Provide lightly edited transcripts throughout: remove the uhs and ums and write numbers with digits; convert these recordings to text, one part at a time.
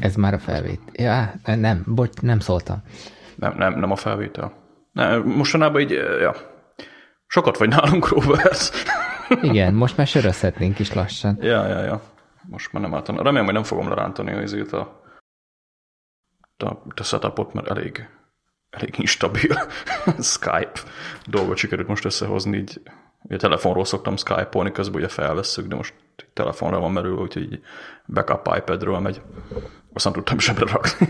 Ez már a felvétel. Ja, nem, bocs, nem szóltam. Nem a felvétel. Mostanában így, ja. Sokat vagy nálunk, Robert. Igen, most már sörözhetnénk is lassan. Ja. Most már nem álltam. Remélem, hogy nem fogom lerántani a setupot, mert elég instabil Skype dolgot sikerült most összehozni. Így, ugye telefonról szoktam Skype-olni, közben ugye felvesszük, de most telefonra van merülve, úgyhogy így backup iPadről megy. Aztán tudtam zsebre rakni.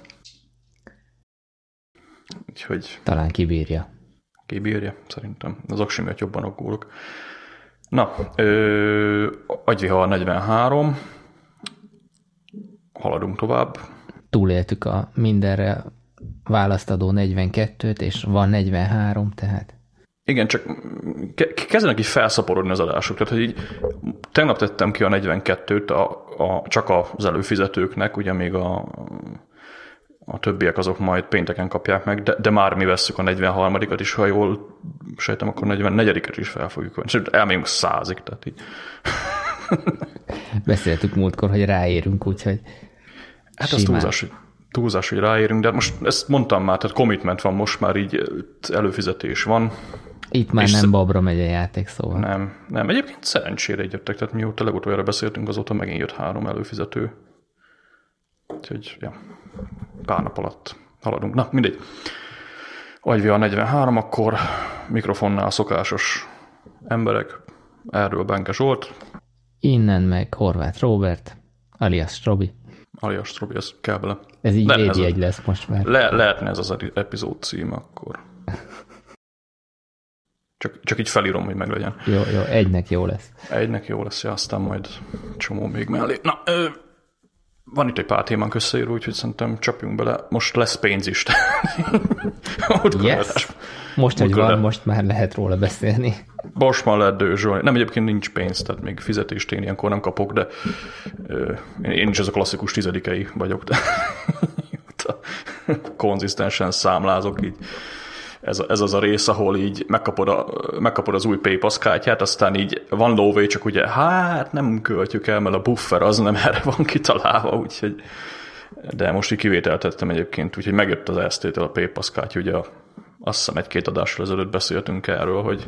Úgyhogy... Talán kibírja. Kibírja, szerintem. Az aksi miatt jobban aggódok. Na, agyvihar 43. Haladunk tovább. Túléltük a mindenre választadó 42-t, és van 43, tehát... Igen, csak kezdenek így felszaporodni az adások. Tehát, hogy így tegnap tettem ki a 42-t csak az előfizetőknek, ugye még a többiek azok majd pénteken kapják meg, de már mi vesszük a 43-at is, ha jól sejtem, akkor 44-et is fel fogjuk venni. Sőt, elmegyünk 100-ig, tehát így. Beszéltük múltkor, hogy ráérünk, úgyhogy hát az túlzás, hogy ráérünk, de most ezt mondtam már, tehát commitment van most már így, előfizetés van. Itt már nem Babra megy a játék, szóval. Nem. Egyébként szerencsére így jöttek, tehát mióta legutoljára beszéltünk, azóta megint jött 3 előfizető. Úgyhogy, ja, pár nap alatt haladunk. Na, mindegy. Agyvihar 43, akkor mikrofonnál szokásos emberek, erről Benke Zsolt. Innen meg Horváth Róbert, alias Robi. Alias Robi, ez kell bele. Ez így védjegy lesz most már. Lehetne ez az epizód cím akkor. Csak így felírom, hogy meglegyen. Jó, egynek jó lesz. Egynek jó lesz, ja, aztán majd csomó még mellé. Na, van itt egy pár témánk összeírva, úgyhogy szerintem csapjunk bele. Most lesz pénz is. Yes. Most, hogy van, most már lehet róla beszélni. Most már lehet dőzsölni. Nem, egyébként nincs pénz, tehát még fizetést én ilyenkor nem kapok, de én is ez a klasszikus 10-ei vagyok, de konzisztensen számlázok így. Ez az a rész, ahol így megkapod az új PayPass kártyát, aztán így van lóvé, csak ugye hát nem költjük el, mert a buffer az nem erre van kitalálva, úgyhogy de most így kivételtettem egyébként, úgyhogy megjött az EST-től a PayPass kártya, ugye azt hiszem 1-2 adással ezelőtt beszéltünk erről, hogy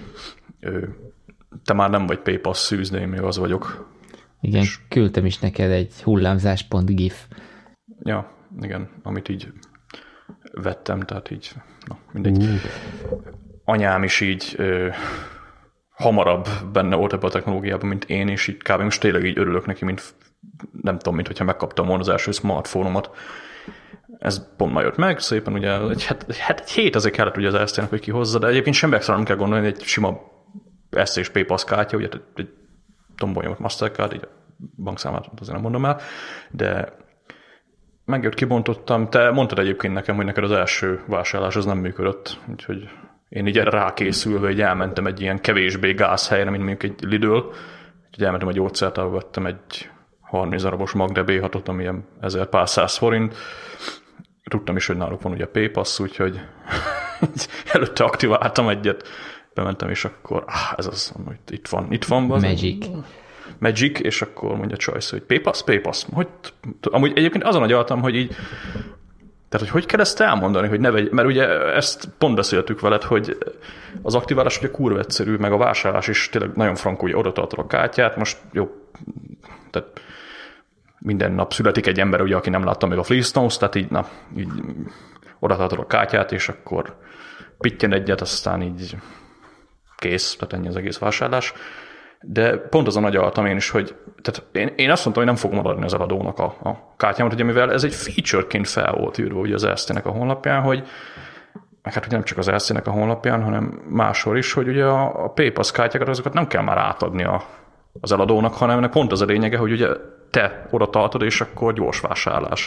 te már nem vagy PayPass szűz, de én még az vagyok. Igen, és küldtem is neked egy hullámzás.gif. Ja, igen, amit így vettem, tehát így, na, mindegy. Anyám is így hamarabb benne volt ebben a technológiában, mint én, és így kb. Most tényleg így örülök neki, mint nem tudom, mint hogyha megkaptam volna az első smartphone-omat. Ez pont már jött meg, szépen ugye egy hét azért kellett ugye az EST-nek, hogy kihozza, de egyébként semmi extra nem kell gondolni, egy sima EST és PayPass kártya, ugye egy tombonyolott Mastercard, így a bankszámát azért nem mondom el, de megjött, kibontottam. Te mondtad egyébként nekem, hogy neked az első vásárlás az nem működött, úgyhogy én így erre rákészülve, hogy elmentem egy ilyen kevésbé gáz helyre, mint mondjuk egy Lidl, úgyhogy elmentem egy gyógyszertárba, vettem egy 30 darabos Magde B6-ot, ami ilyen 1000 pár száz forint. Tudtam is, hogy náluk van ugye PayPass, úgyhogy előtte aktiváltam egyet, bementem, és akkor ez az, hogy itt van. Magic, és akkor mondja Choice, hogy PayPass. Amúgy egyébként azon agyaltam, hogy így, tehát hogy kell ezt elmondani, hogy ne vegy, mert ugye ezt pont beszéltük veled, hogy az aktiválás ugye kurva egyszerű, meg a vásárlás is tényleg nagyon frankó, hogy oda tartod a kártyát, most jó, tehát minden nap születik egy ember, ugye, aki nem látta még a Flintstones, tehát így oda tartod a kártyát, és akkor pittyen egyet, aztán így kész, tehát ennyi az egész vásárlás. De pont azon agyaltam én is, hogy tehát én azt mondtam, hogy nem fogom adni az eladónak a kártyámat, ugye, mivel ez egy featureként fel volt írva ugye az EST-nek a honlapján, hogy meg hát ugye nem csak az EST-nek a honlapján, hanem máshol is, hogy ugye a PayPass kártyákat azokat nem kell már átadni az eladónak, hanem ennek pont az a lényege, hogy ugye te oda tartod, és akkor gyors vásárlás.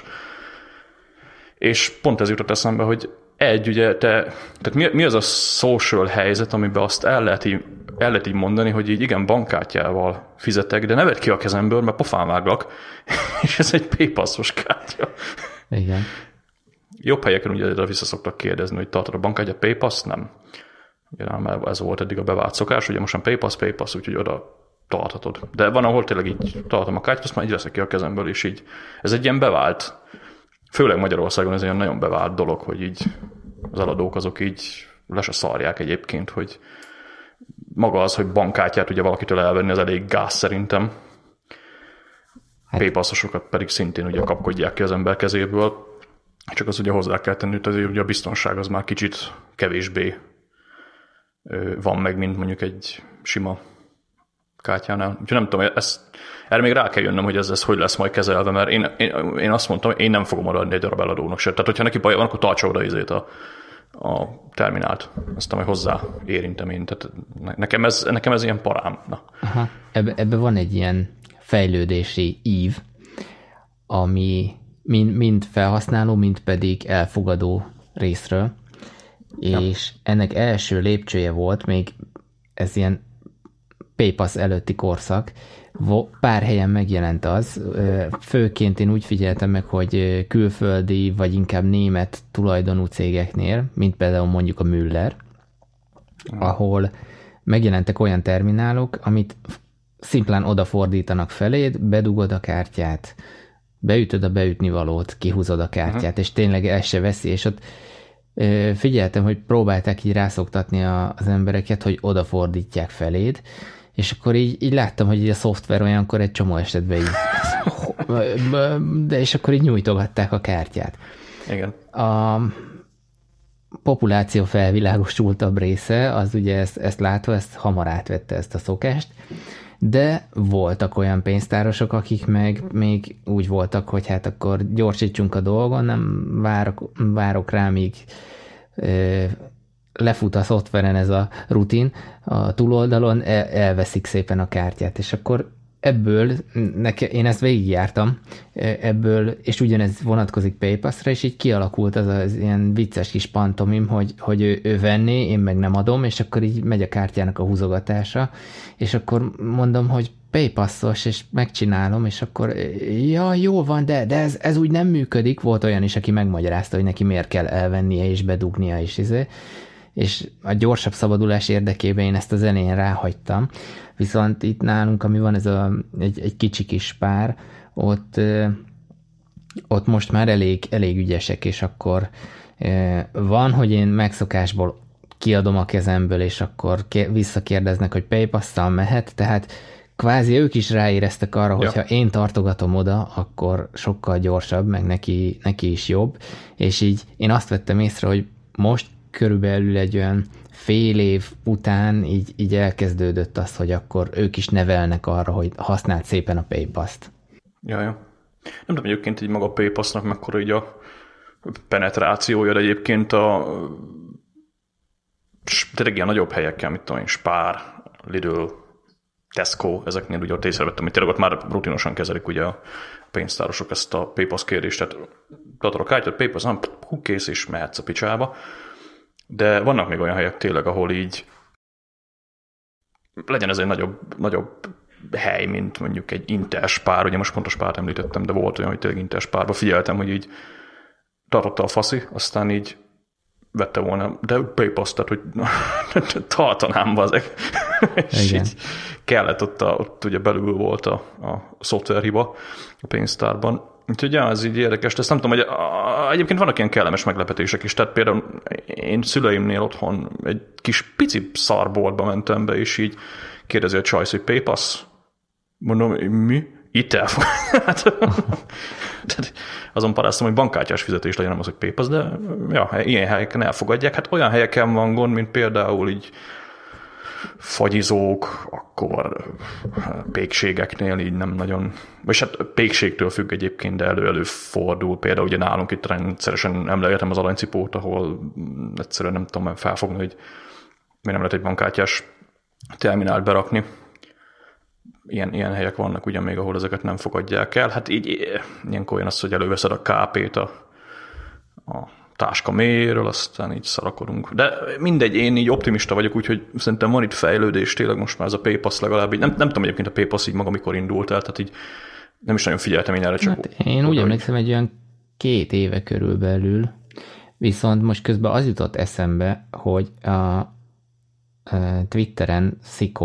És pont ez jutott eszembe, hogy ugye tehát mi az a social helyzet, amiben azt el lehet így mondani, hogy így igen, bankkártyával fizetek, de ne vedd ki a kezemből, mert pofán váglak, és ez egy PayPass-os kártya. Igen. Jobb helyeken ugye vissza szoktak kérdezni, hogy tartod a bankkártya, PayPass? Nem. Ugye, mert ez volt eddig a bevált szokás, ugye most PayPass, úgyhogy oda tarthatod. De van, ahol tényleg így tartom a kártyát, azt már így veszek ki a kezemből, és így ez egy ilyen bevált, főleg Magyarországon ez egy nagyon bevált dolog, hogy így az eladók azok így le se szarják egyébként, hogy maga az, hogy bankkártyát ugye valakitől elvenni, az elég gáz szerintem. Paypassosokat pedig szintén ugye kapkodják ki az ember kezéből. Csak az ugye hozzá kell tenni, hogy azért ugye a biztonság az már kicsit kevésbé van meg, mint mondjuk egy sima kártyánál. Úgyhogy nem tudom, erre még rá kell jönnöm, hogy ez hogy lesz majd kezelve, mert én azt mondtam, én nem fogom adni egy darab eladónak se. Tehát, hogyha neki baja van, akkor tartsa oda a terminált. Aztán majd hozzá érintem én. Tehát nekem ez ilyen parám. Aha. Ebbe van egy ilyen fejlődési ív, ami mind felhasználó, mind pedig elfogadó részről. És ennek első lépcsője volt, még ez ilyen PayPass előtti korszak, pár helyen megjelent az, főként én úgy figyeltem meg, hogy külföldi, vagy inkább német tulajdonú cégeknél, mint például mondjuk a Müller, ahol megjelentek olyan terminálok, amit szimplán odafordítanak feléd, bedugod a kártyát, beütöd a beütnivalót, kihúzod a kártyát, és tényleg el se veszi, és ott figyeltem, hogy próbálták így rászoktatni az embereket, hogy odafordítják feléd, és akkor így láttam, hogy így a szoftver olyankor egy csomó esetben így de és akkor így nyújtogatták a kártyát. Igen. A populáció felvilágosultabb része, az ugye ezt látva, ezt hamar átvette ezt a szokást, de voltak olyan pénztárosok, akik meg még úgy voltak, hogy hát akkor gyorsítsunk a dolgon, nem várok rá, míg lefut a szoftveren ez a rutin, a túloldalon elveszik szépen a kártyát, és akkor ebből, én ezt végigjártam, ebből, és ugyanez vonatkozik PayPass-ra, és így kialakult az ilyen vicces kis pantomim, hogy ő venné, én meg nem adom, és akkor így megy a kártyának a húzogatása, és akkor mondom, hogy PayPass-os, és megcsinálom, és akkor ja, jó van, de ez úgy nem működik. Volt olyan is, aki megmagyarázta, hogy neki miért kell elvennie és bedugnia, és a gyorsabb szabadulás érdekében én ezt az elején ráhagytam. Viszont itt nálunk, ami van, ez egy kicsi kis pár, ott most már elég ügyesek, és akkor van, hogy én megszokásból kiadom a kezemből, és akkor visszakérdeznek, hogy PayPass-tal mehet, tehát kvázi ők is ráéreztek arra, hogyha én tartogatom oda, akkor sokkal gyorsabb, meg neki is jobb, és így én azt vettem észre, hogy most körülbelül egy olyan fél év után így elkezdődött az, hogy akkor ők is nevelnek arra, hogy használd szépen a PayPass-t. Ja. Nem tudom, egyébként így maga a PayPass-nak mekkora így a penetrációja, de egyébként tényleg ilyen nagyobb helyekkel, mit tudom én, Spar, Lidl, Tesco, ezeknél ugye ott észrevettem, hogy tényleg ott már rutinosan kezelik ugye a pénztárosok ezt a PayPass kérdést, tehát tartod a kártyát, PayPass, nem, kész és mehetsz a picsába. De vannak még olyan helyek tényleg, ahol így legyen ez egy nagyobb hely, mint mondjuk egy Interspár, ugye most pont a Spárt említettem, de volt olyan, hogy tényleg Interspárba figyeltem, hogy így tartotta a faszi, aztán így vette volna, de PayPass, tehát hogy tartanám bazeg. És így kellett ott ugye belül volt a szoftverhiba a pénztárban. Úgyhogy ez így érdekes, de ezt nem tudom, hogy egyébként vannak ilyen kellemes meglepetések is, tehát például én szüleimnél otthon egy kis pici szarboltba mentem be, és így kérdezi a csajsz, hogy PayPass? Mondom, mi? Itt elfog. Azon paráztam, hogy bankkártyás fizetés legyen, nem az, hogy PayPass, de ja, ilyen helyeken elfogadják. Hát olyan helyeken van gond, mint például így fagyizók, akkor pékségeknél így nem nagyon, vagy hát pékségtől függ egyébként, de előfordul. Például ugye nálunk itt rendszeresen emlegetem az aranycipót, ahol egyszerűen nem tudom felfogni, hogy miért nem lehet egy bankkártyás terminált berakni. Ilyen helyek vannak ugyan még, ahol ezeket nem fogadják el. Hát így ilyenkor olyan az, hogy előveszed a KP-t a táska mélyéről, aztán így szarakodunk. De mindegy, én így optimista vagyok, úgyhogy szerintem van itt fejlődés, tényleg most már ez a PayPass legalább így, nem tudom egyébként a PayPass így maga mikor indult el, tehát így nem is nagyon figyeltem én erre, csak... Hát én úgy emlékszem, egy olyan 2 éve körülbelül, viszont most közben az jutott eszembe, hogy a Twitteren Szikó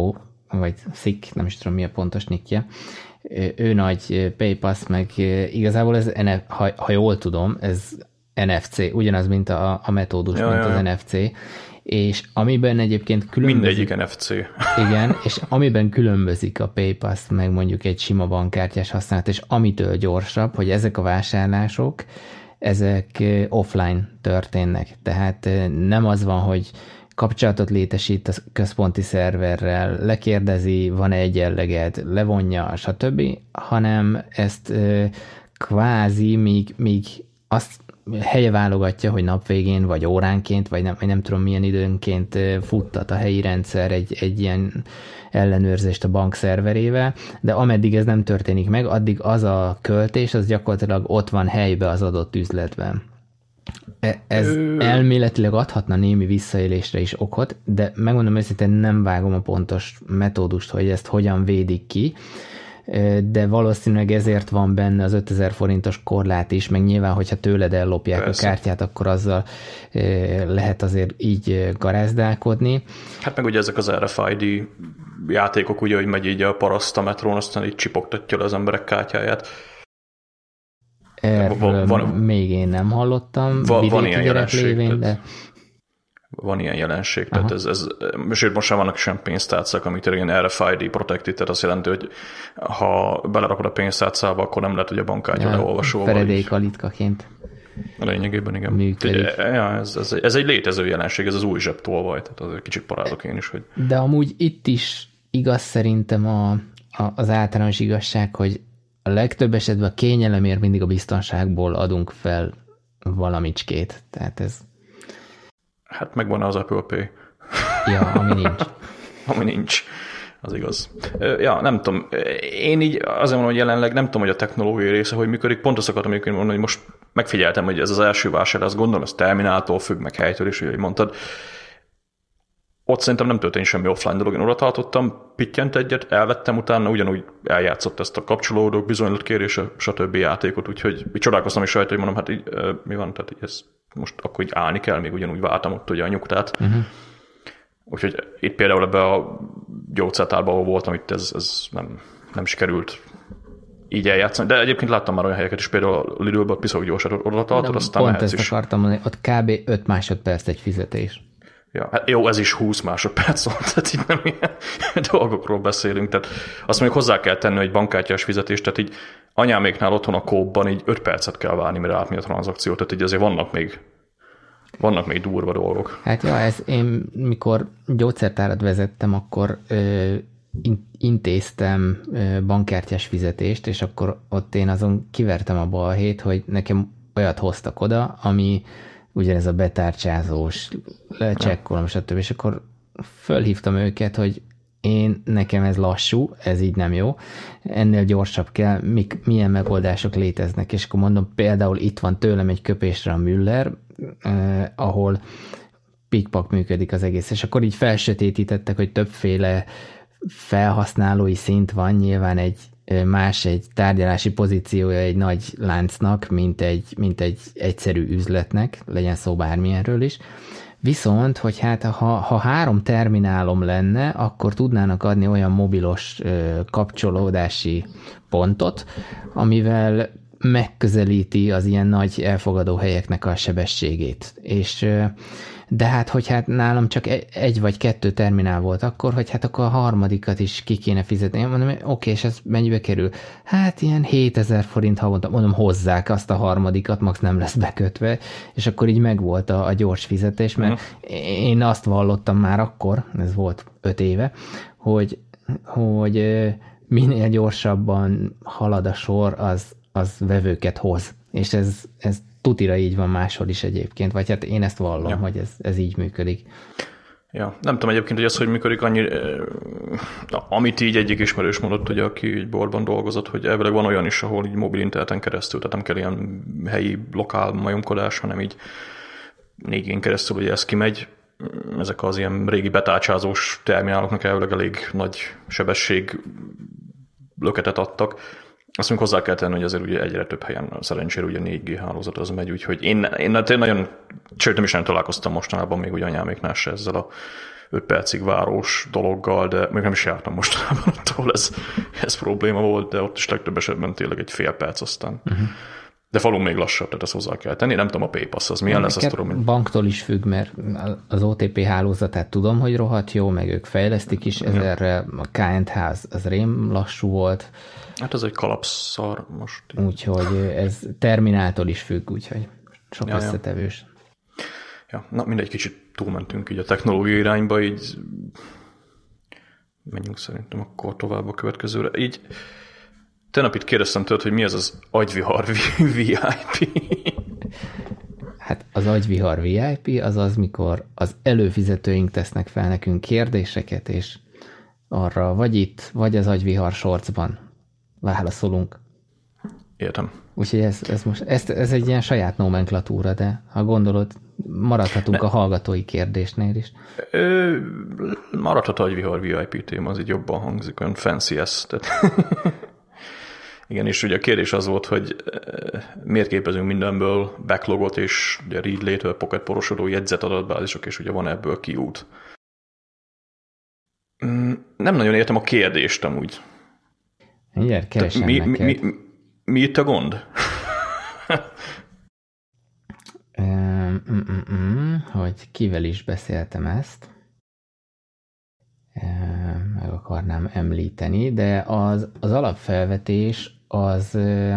vagy Szik, nem is tudom mi a pontos nickje, ő nagy PayPass, meg igazából ez, ha jól tudom, ez NFC, ugyanaz, mint a metódus, mint az NFC, és amiben egyébként különbözik... Mindegyik NFC. Igen, és amiben különbözik a PayPass, meg mondjuk egy sima bankkártyás használat, és amitől gyorsabb, hogy ezek a vásárlások, ezek offline történnek. Tehát nem az van, hogy kapcsolatot létesít a központi szerverrel, lekérdezi, van-e egyenleged, levonja, stb., hanem ezt kvázi míg azt helye válogatja, hogy napvégén, vagy óránként, vagy nem tudom milyen időnként futtat a helyi rendszer egy ilyen ellenőrzést a bank szerverével, de ameddig ez nem történik meg, addig az a költés, az gyakorlatilag ott van helybe az adott üzletben. Ez elméletileg adhatna némi visszaélésre is okot, de megmondom őszintén, nem vágom a pontos metódust, hogy ezt hogyan védik ki, de valószínűleg ezért van benne az 5000 forintos korlát is, meg nyilván, hogyha tőled ellopják a kártyát, akkor azzal lehet azért így garázdálkodni. Hát meg ugye ezek az RFID játékok, ugye, hogy megy így a paraszt a metrón, aztán így csipogtatja le az emberek kártyáját. Erről még én nem hallottam. Van ilyen jelenség. Lévén, de... Van ilyen jelenség, tehát sőt, most már vannak sem pénztárcák, amik tényleg ilyen RFID protected, tehát azt jelenti, hogy ha belerakod a pénztárcába, akkor nem lehet, hogy a bankkártya leolvasó. Feredékalitkaként. Lényegében igen. Működik. Ez egy létező jelenség, ez az új zsebtolvaj, tehát azért kicsit parázok én is. Hogy... De amúgy itt is igaz szerintem az általános igazság, hogy a legtöbb esetben a kényelemért mindig a biztonságból adunk fel valamicskét. Tehát ez... Hát megvan az Apple Pay. Ja, ami nincs. Ami nincs. Az igaz. Ja, nem tudom. Én így azért mondom, hogy jelenleg nem tudom, hogy a technológiai része hogy működik. Pont azt akartam mondani, hogy most megfigyeltem, hogy ez az első vásárlás, azt gondolom, ez termináltól függ, meg helytől is, hogy mondtad. Ott szerintem nem történt semmi offline dolog. Én oda tartottam, pittyent egyet, elvettem utána, ugyanúgy eljátszott ezt a kapcsolódók, bizonylatkérés, stb. Játékot, úgyhogy csodálkoztam is rajta, hogy mondom, hát így, mi van, tehát így ez most akkor így állni kell, még ugyanúgy váltam ott ugye a nyugtát. Úgyhogy itt például ebbe a gyógyszertárban, ahol voltam, itt ez nem sikerült így eljátszani. De egyébként láttam már olyan helyeket is, például a Lidl-ből piszok gyorsan oda tartod, aztán pont ezt akartam mondani, ott kb. 5 másodperc egy fizetés. Ja, hát jó, ez is 20 másodperc volt, tehát így nem ilyen dolgokról beszélünk. Tehát azt mondjuk hozzá kell tenni, hogy bankkártyás fizetés, tehát így anyáméknál otthon a Coop-ban így 5 percet kell várni, mire átmegy a tranzakció, tehát így azért vannak még durva dolgok. Hát ja, én mikor gyógyszertárat vezettem, akkor intéztem bankkártyás fizetést, és akkor ott én azon kivertem a balhét, hogy nekem olyat hoztak oda, ami ugyanez a betárcsázós, lecsekkolom, stb. És akkor fölhívtam őket, hogy nekem ez lassú, ez így nem jó, ennél gyorsabb kell, milyen megoldások léteznek, és akkor mondom, például itt van tőlem egy köpésre a Müller, ahol pikpak működik az egész, és akkor így felsötétítettek, hogy többféle felhasználói szint van, nyilván egy tárgyalási pozíciója egy nagy láncnak, mint egy egyszerű üzletnek, legyen szó bármilyenről is. Viszont, hogy hát ha 3 terminálom lenne, akkor tudnának adni olyan mobilos kapcsolódási pontot, amivel megközelíti az ilyen nagy elfogadó helyeknek a sebességét. De hát, hogy hát nálam csak 1 vagy 2 terminál volt akkor, hogy hát akkor a harmadikat is ki kéne fizetni. Én mondom, oké, és ez mennyibe kerül? Hát ilyen 7000 forint havonta, mondom, hozzák azt a harmadikat, max nem lesz bekötve, és akkor így megvolt a gyors fizetés, mert én azt vallottam már akkor, ez volt 5 éve, hogy minél gyorsabban halad a sor, az vevőket hoz. És ez tutira így van máshol is egyébként, vagy hát én ezt vallom, hogy ez így működik. Ja, nem tudom egyébként, hogy ez hogy működik annyi, amit így egyik ismerős mondott, hogy aki egy boltban dolgozott, hogy elvileg van olyan is, ahol így mobil interneten keresztül, tehát nem kell ilyen helyi, lokál majomkodás, hanem így 4G-n keresztül, hogy ez kimegy. Ezek az ilyen régi betárcsázós termináloknak elvileg elég nagy sebesség löketet adtak. Azt még hozzá kell tenni, hogy azért ugye egyre több helyen szerencsére ugye 4G hálózat az megy, úgyhogy én nagyon, sőt nem is nem találkoztam mostanában még ugye anyáméknál se ezzel a 5 percig várós dologgal, de még nem is jártam mostanában, attól ez probléma volt, de ott is legtöbb esetben tényleg egy fél perc aztán. De falun még lassabb, tehát ezt hozzá kell tenni. Nem tudom, a PayPass az milyen lesz, azt tudom. Banktól is függ, mert az OTP hálózatát tudom, hogy rohadt jó, meg ők fejlesztik is, ezerre a KNH az rém lassú volt. Hát ez egy kalapszar most. Úgyhogy ez termináltól is függ, úgyhogy sok összetevős. Ja, na mindegy, kicsit túlmentünk így a technológiai irányba, így menjünk szerintem akkor tovább a következőre. Így tegnap itt kérdeztem tőled, hogy mi az agyvihar VIP. Hát az agyvihar VIP az, mikor az előfizetőink tesznek fel nekünk kérdéseket, és arra vagy itt, vagy az agyvihar shortsban válaszolunk. Értem. Úgyhogy ez egy ilyen saját nomenklatúra, de ha gondolod, maradhatunk a hallgatói kérdésnél is. Maradhat agyvihar VIP téma, az így jobban hangzik, olyan fancy ez. Tehát igen, és ugye a kérdés az volt, hogy miért képezünk mindenből backlogot, és ugye read later, pocket porosodó jegyzet adatbázisok, és ugye van ebből kiút. Nem nagyon értem a kérdést amúgy. Mindjárt keresem neked. Mi itt a gond? Hogy kivel is beszéltem ezt. Meg akarnám említeni, de az alapfelvetés az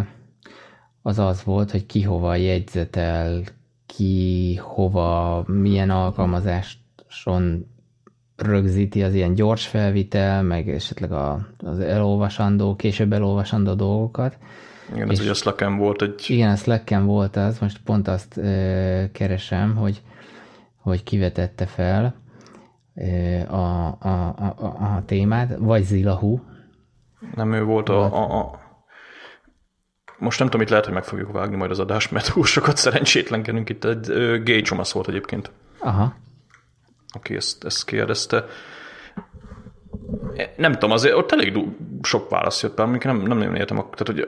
volt, hogy ki hova jegyzetel, ki hova, milyen alkalmazáson rögzíti az ilyen gyors felvitel, meg esetleg az később elolvasandó dolgokat. Igen, ez ugye a Slacken volt egy... Igen, a Slacken volt az, most pont azt keresem, hogy kivetette fel a témát, vagy Zilahu. Nem ő volt most nem tudom, itt lehet, hogy meg fogjuk vágni majd az adást, mert túl sokat szerencsétlenkedünk itt. Egy Gay Csomasz volt egyébként. Aha. Aki ezt kérdezte. Nem tudom, azért ott elég sok válasz jött be, amikor nem nagyon értem. Tehát, hogy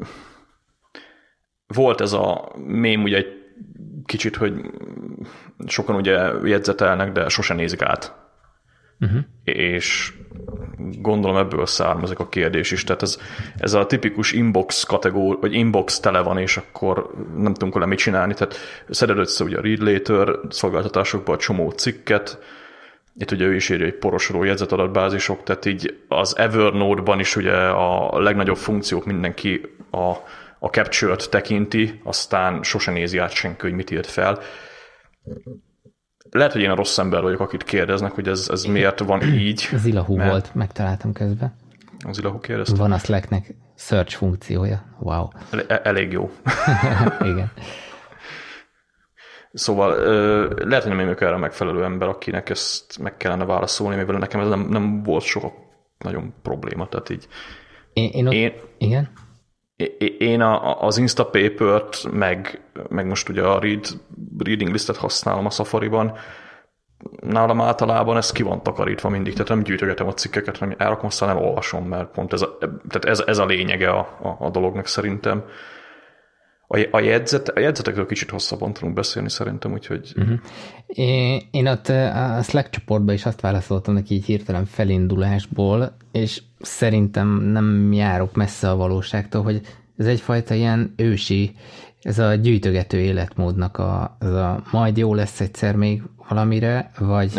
volt ez a mém ugye egy kicsit, hogy sokan ugye jegyzetelnek, de sose nézik át. És gondolom ebből származik a kérdés is. Tehát ez a tipikus inbox kategória, vagy inbox tele van, és akkor nem tudunk vele mit csinálni. Tehát szeded össze ugye a read later szolgáltatásokban a csomó cikket, itt ugye ő is írja, hogy porosodó jegyzetadatbázisok, tehát így az Evernote-ban is ugye a legnagyobb funkciók mindenki a capture-t tekinti, aztán sose nézi át senki, hogy mit írt fel. Lehet, hogy én a rossz ember vagyok, akit kérdeznek, hogy ez miért van így. Zilahu volt, megtaláltam közben. Az Zilahu kérdezte? Van a Slacknek search funkciója. Wow. Elég jó. Igen. Szóval lehet, hogy nem vagyok erre megfelelő ember, akinek ezt meg kellene válaszolni, mivel nekem ez nem volt soha nagyon probléma. Tehát így igen? Én az Instapaper-t, meg most ugye a reading listet használom a Safari-ban, nálam általában ez ki van takarítva mindig, tehát nem gyűjtögetem a cikkeket, hanem elrakom, aztán elolvasom, mert pont ez a lényege a dolognak szerintem. A jegyzetekről kicsit hosszabban tudunk beszélni szerintem, úgyhogy... Én ott a Slack csoportban is azt válaszoltam neki így hirtelen felindulásból, és szerintem nem járok messze a valóságtól, hogy ez egyfajta ilyen ősi, ez a gyűjtögető életmódnak az a majd jó lesz egyszer még valamire,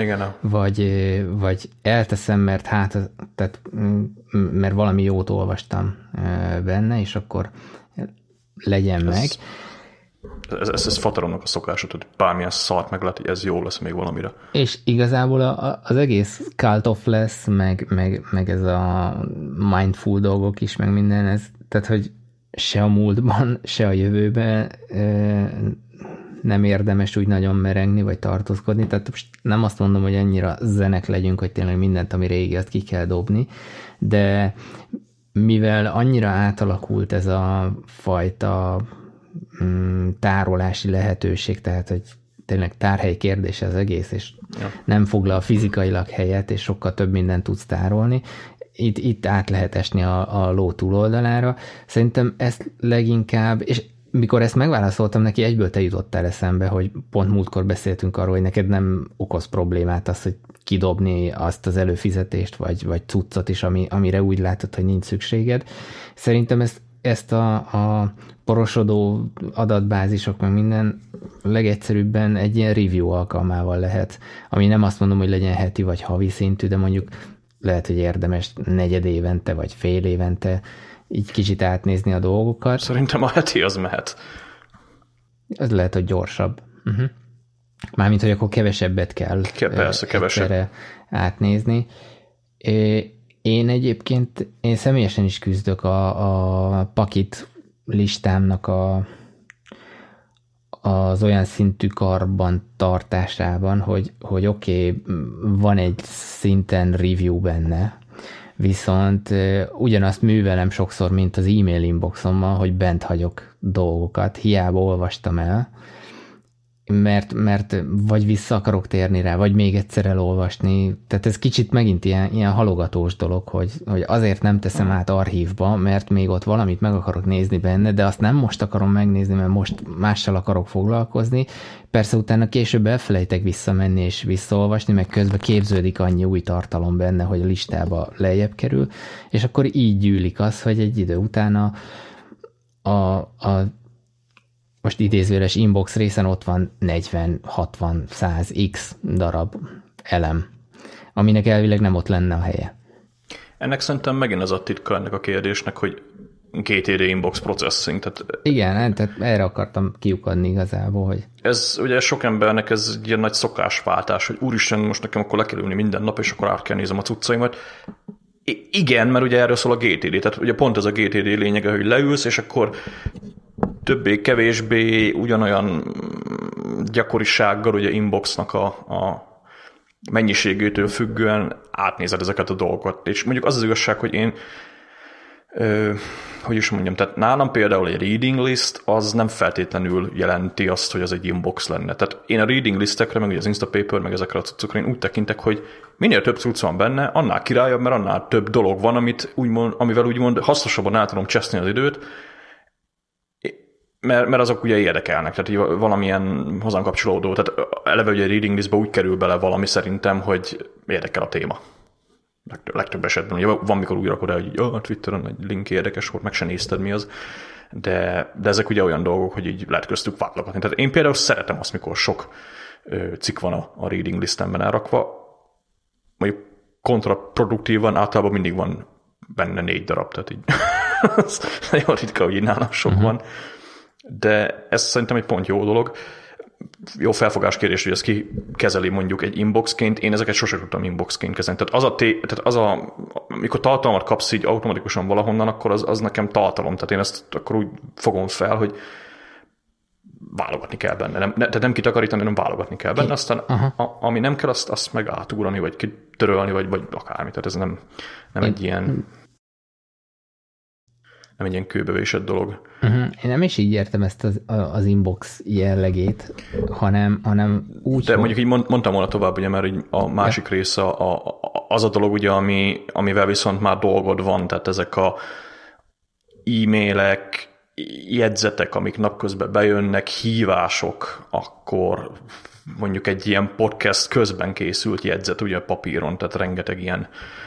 vagy elteszem, mert valami jót olvastam benne, és akkor legyen meg. Ez Fateronnak a szokása, hogy bármilyen szart meg lehet, hogy ez jó lesz még valamire. És igazából az egész cult of lesz, meg ez a mindful dolgok is, meg minden, ez, tehát, hogy se a múltban, se a jövőben nem érdemes úgy nagyon merengni, vagy tartózkodni, tehát most nem azt mondom, hogy annyira zenek legyünk, hogy tényleg mindent, ami régi, azt ki kell dobni, de mivel annyira átalakult ez a fajta tárolási lehetőség, tehát, hogy tényleg tárhely kérdése az egész, és nem foglal fizikailag helyet, és sokkal több mindent tudsz tárolni. itt át lehet esni a ló túloldalára. Szerintem ezt leginkább, és mikor ezt megválaszoltam neki, egyből te jutottál eszembe, hogy pont múltkor beszéltünk arról, hogy neked nem okoz problémát az, hogy kidobni azt az előfizetést, vagy cuccot is, amire úgy látod, hogy nincs szükséged. Szerintem ezt a porosodó adatbázisok, meg minden legegyszerűbben egy ilyen review alkalmával lehet, ami nem azt mondom, hogy legyen heti vagy havi szintű, de mondjuk lehet, hogy érdemes negyed évente, vagy fél évente így kicsit átnézni a dolgokat. Szerintem a heti az mehet. Ez lehet, hogy gyorsabb. Mármint, hogy akkor kevesebbet kell Persze, kevesebb átnézni. Én személyesen is küzdök a pakit listámnak az olyan szintű karban tartásában, hogy oké, van egy szinten review benne, viszont ugyanazt művelem sokszor, mint az e-mail inboxommal, hogy bent hagyok dolgokat, hiába olvastam el, mert vagy vissza akarok térni rá, vagy még egyszer elolvasni. Tehát ez kicsit megint ilyen halogatós dolog, hogy azért nem teszem át archívba, mert még ott valamit meg akarok nézni benne, de azt nem most akarom megnézni, mert most mással akarok foglalkozni. Persze utána később elfelejtek visszamenni és visszaolvasni, meg közben képződik annyi új tartalom benne, hogy a listába lejjebb kerül, és akkor így gyűlik az, hogy egy idő után a most idézőjeles inbox részen ott van 40, 60, 100 x darab elem, aminek elvileg nem ott lenne a helye. Ennek szerintem megint az a titka ennek a kérdésnek, hogy GTD inbox processing. Tehát igen, tehát erre akartam kiukadni igazából, hogy... Ez ugye sok embernek ez egy ilyen nagy szokásváltás, hogy úristen, most nekem akkor le kell ülni minden nap, és akkor át kell nézem a cuccaimat. Igen, mert ugye erről szól a GTD, tehát ugye pont ez a GTD lényege, hogy leülsz, és akkor többé-kevésbé ugyanolyan gyakorisággal ugye inboxnak a mennyiségétől függően átnézed ezeket a dolgokat. És mondjuk az igazság, hogy én hogy is mondjam, tehát nálam például egy reading list az nem feltétlenül jelenti azt, hogy az egy inbox lenne. Tehát én a reading listekre, meg ugye az Instapaper, meg ezekre a cuccokra én úgy tekintek, hogy minél több cucc van benne, annál királyabb, mert annál több dolog van, amivel úgymond hasznosabban át tudom cseszni az időt, mert azok ugye érdekelnek, tehát valamilyen hozzám kapcsolódó, tehát eleve ugye a reading listbe úgy kerül bele valami szerintem, hogy érdekel a téma. Legtöbb esetben, ugye van, mikor úgy rakod el, hogy a Twitteren egy link érdekes volt, meg se nézted mi az, de ezek ugye olyan dolgok, hogy így lehet köztük válogatni. Tehát én például szeretem azt, mikor sok cikk van a reading listemben elrakva, mondjuk kontraproduktívan általában mindig van benne 4 darab, tehát így az nagyon ritka, hogy így nálam sok van. De ez szerintem egy pont jó dolog. Jó felfogás kérdés, hogy ez ki kezeli mondjuk egy inboxként. Én ezeket sosem tudtam inboxként kezelni. Tehát amikor tartalmat kapsz így automatikusan valahonnan, akkor az nekem tartalom. Tehát én ezt akkor úgy fogom fel, hogy válogatni kell benne. Tehát nem kitakarítani, hanem válogatni kell benne. Aztán ami nem kell, azt meg átugrani, vagy kitörölni, vagy akármi. Tehát ez nem egy ilyen... nem egy ilyen kőbevésett dolog. Én nem is így értem ezt az inbox jellegét, hanem úgy... De mondjuk így mondtam volna tovább, ugye, mert a másik része az a dolog, ugye, amivel viszont már dolgod van, tehát ezek a e-mailek, jegyzetek, amik napközben bejönnek, hívások, akkor mondjuk egy ilyen podcast közben készült jegyzet, ugye papíron, tehát rengeteg ilyen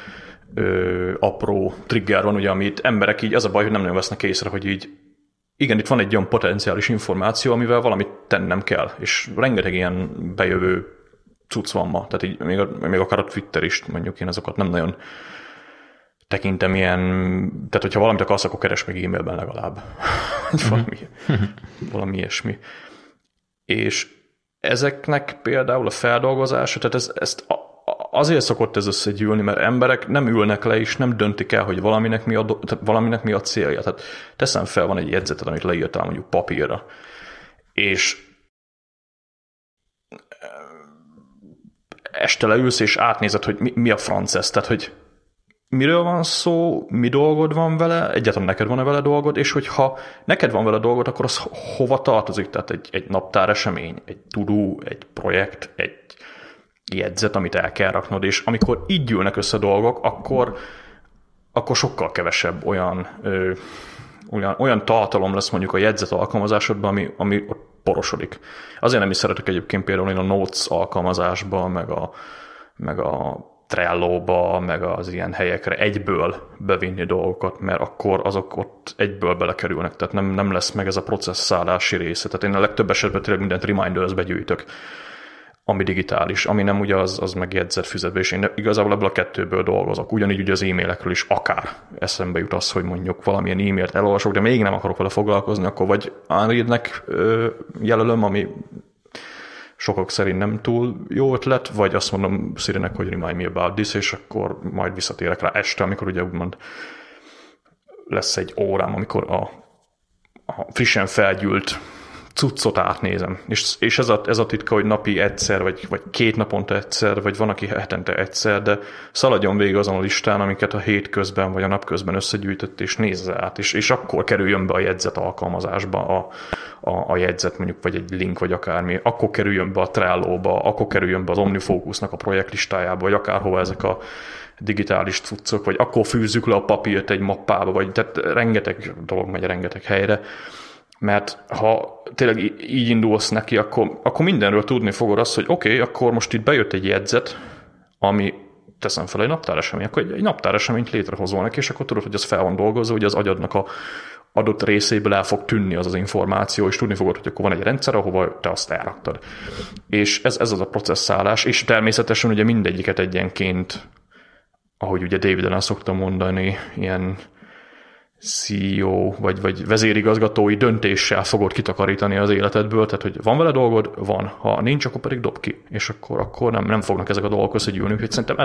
apró trigger van, ugye, amit emberek így, az a baj, hogy nem nagyon vesznek észre, hogy így igen, itt van egy olyan potenciális információ, amivel valamit tennem kell, és rengeteg ilyen bejövő cucc van ma, tehát így még akár a Twitter is, mondjuk én azokat nem nagyon tekintem ilyen, tehát hogyha valamit akarsz, akkor keresd meg e-mailben legalább. valami ilyesmi. És ezeknek például a feldolgozása, tehát ezt azért szokott ez összegyűlni, mert emberek nem ülnek le, és nem döntik el, hogy valaminek mi a célja. Tehát teszem fel, van egy jegyzeted, amit leírtál mondjuk papírra, és este leülsz, és átnézed, hogy mi a franc ez, tehát hogy miről van szó, mi dolgod van vele, egyáltalán neked van-e vele dolgod, és hogyha neked van vele dolgod, akkor az hova tartozik? Tehát egy naptár esemény, egy to-do, egy projekt, egy jegyzet, amit el kell raknod, és amikor így gyűlnek össze dolgok, akkor sokkal kevesebb olyan tartalom lesz mondjuk a jegyzet alkalmazásodban, ami ott porosodik. Azért nem is szeretek egyébként például én a Notes alkalmazásba, meg a Trello-ba, meg az ilyen helyekre egyből bevinni dolgokat, mert akkor azok ott egyből belekerülnek, tehát nem lesz meg ez a processzálási része. Tehát én a legtöbb esetben tényleg mindent Reminders-be gyűjtök, ami digitális, ami nem ugye az meg jegyzett füzetbe, és én igazából ebből a kettőből dolgozok. Ugyanígy ugye az e-mailekről is akár eszembe jut az, hogy mondjuk valamilyen e-mailt elolvasok, de még nem akarok vele foglalkozni, akkor vagy unreadnek jelölöm, ami sokak szerint nem túl jó ötlet, vagy azt mondom Siri-nek, hogy remind me about this, és akkor majd visszatérek rá este, amikor ugye úgymond lesz egy órám, amikor a frissen felgyűlt cuccot átnézem. És ez a titka, hogy napi egyszer, vagy 2 naponta egyszer, vagy van, aki hetente egyszer, de szaladjon végig azon a listán, amiket a hét közben, vagy a nap közben összegyűjtött, és nézze át, és akkor kerüljön be a jegyzet alkalmazásba a jegyzet, mondjuk, vagy egy link, vagy akármi, akkor kerüljön be a Trello-ba, akkor kerüljön be az OmniFocusnak a projektlistájába, vagy akárhova ezek a digitális cuccok, vagy akkor fűzzük le a papírt egy mappába, vagy tehát rengeteg dolog megy rengeteg helyre, mert ha tényleg így indulsz neki, akkor mindenről tudni fogod azt, hogy oké, akkor most itt bejött egy jegyzet, ami teszem fel egy naptáresemény, akkor egy naptáreseményt létrehozol neki, és akkor tudod, hogy az fel van dolgozva, hogy az agyadnak a adott részéből el fog tűnni az információ, és tudni fogod, hogy akkor van egy rendszer, ahova te azt elraktad. És ez az a processzálás, és természetesen ugye mindegyiket egyenként, ahogy ugye David Allen szokta mondani, ilyen CEO vagy vezérigazgatói döntéssel fogod kitakarítani az életedből, tehát hogy van vele dolgod, van, ha nincs, akkor pedig dob ki, és akkor nem fognak ezek a dolgok összegyűlni, úgyhogy szerintem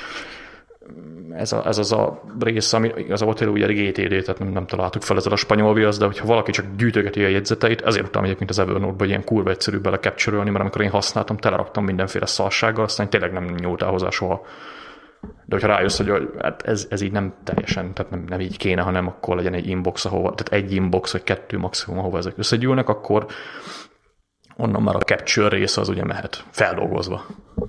ez az a rész, ami igazából tényleg ugye GTD, tehát nem találtuk fel ezzel a spanyol viasz, de hogyha valaki csak gyűjtögeti a jegyzeteit, ezért utána egyébként az Evernote-ba ilyen kurva egyszerű bele capture-ölni, mert amikor én használtam, teleraktam mindenféle szarsággal, aztán tényleg nem nyúltál hozzá soha. De hogyha rájössz, hogy hát ez így nem teljesen, tehát nem így kéne, hanem akkor legyen egy inbox, tehát egy inbox, vagy 2 maximum, ahova ezek összegyűlnek, akkor onnan már a capture része az ugye mehet feldolgozva.